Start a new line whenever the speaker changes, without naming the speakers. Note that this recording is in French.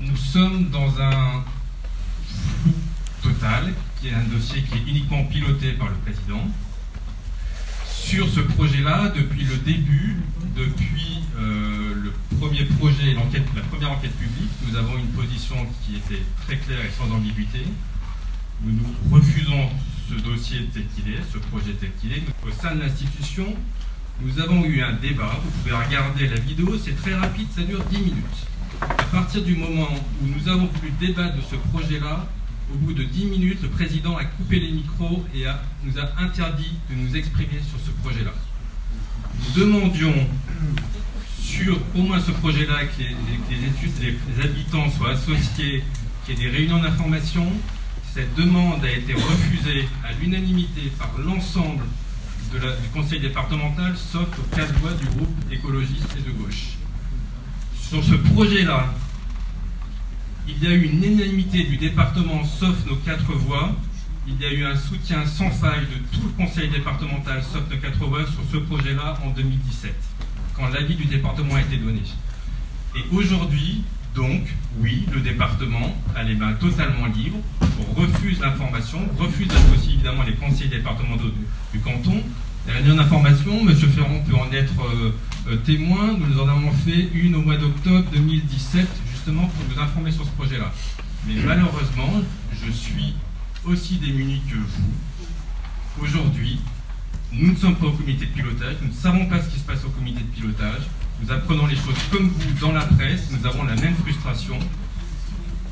nous sommes dans un flou total, qui est un dossier qui est uniquement piloté par le président. Sur ce projet-là, depuis le début, depuis le premier projet, la première enquête publique, nous avons une position qui était très claire et sans ambiguïté. Nous refusons ce dossier tel qu'il est, ce projet tel qu'il est. Au sein de l'institution, nous avons eu un débat. Vous pouvez regarder la vidéo, c'est très rapide, ça dure 10 minutes. À partir du moment où nous avons voulu débattre de ce projet-là, au bout de 10 minutes, le président a coupé les micros et nous a interdit de nous exprimer sur ce projet-là. Nous demandions sur au moins ce projet-là que les habitants soient associés, qu'il y ait des réunions d'information. Cette demande a été refusée à l'unanimité par l'ensemble du conseil départemental, sauf aux 4 voix du groupe écologiste et de gauche. Sur ce projet-là, il y a eu une unanimité du département, sauf nos 4 voix. Il y a eu un soutien sans faille de tout le conseil départemental, sauf nos 4 voix, sur ce projet-là en 2017, quand l'avis du département a été donné. Et aujourd'hui, donc, oui, le département a les mains totalement libres, refuse l'information, refuse aussi évidemment les conseils départementaux du canton. La réunion d'information, M. Ferrand peut en être témoin, nous en avons fait une au mois d'octobre 2017, justement pour vous informer sur ce projet-là. Mais malheureusement, je suis aussi démuni que vous. Aujourd'hui, nous ne sommes pas au comité de pilotage, nous ne savons pas ce qui se passe au comité de pilotage. Nous apprenons les choses comme vous dans la presse, nous avons la même frustration.